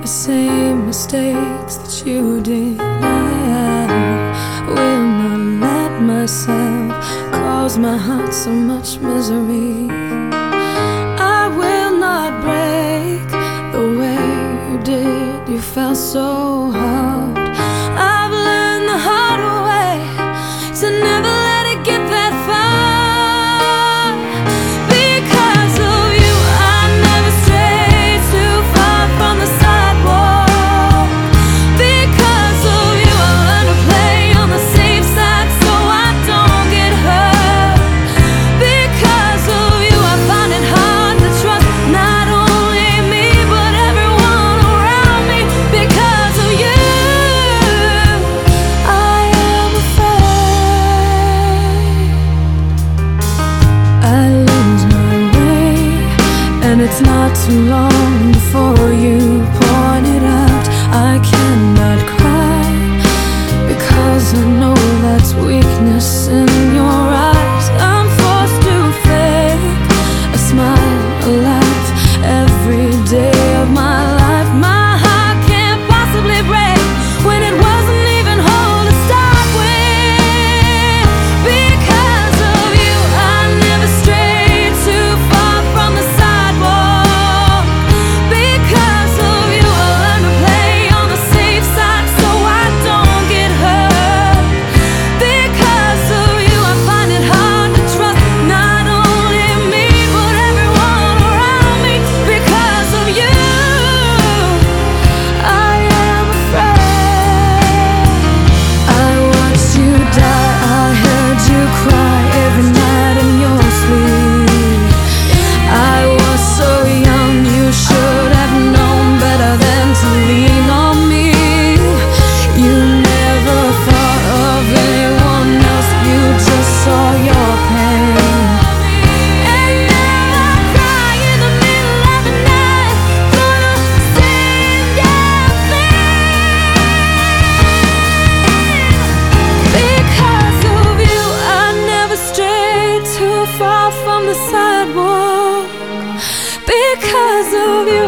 the same mistakes that you did. I will not let myself cause my heart so much misery. I will not break the way you did. You fell so hard. I've learned the hard way to never let it get that far. Because of you, I never strayed too far from the sidewalk. Because of you, I learned to play on the safe side so I don't get hurt. Because of you, I find it hard to trust not only me but everyone around me. Because of you, I am afraid I lose my way, and it's not too long before you point it out. I cannot cry because I know that's weakness in your eyes. I'm forced to fake a smile, a laugh every day of my life. My heart can't possibly break when it wasn't even whole to start with. Because of you, I never strayed too far from the sidewalk. Because of you, I learned to play on the safe side so I don't get hurt. Because of you, I find it hard to trust not only me but everyone around me. Because of you, I am afraid. I watched you die, I heard you cry every night in your sleep. I was so young, you should have known better than to lean on me. You never thought of anyone else, you just saw your pain. And now I cry in the middle of the night for the same damn thing. Because of you, I never strayed too far from the sidewalk. Because of you,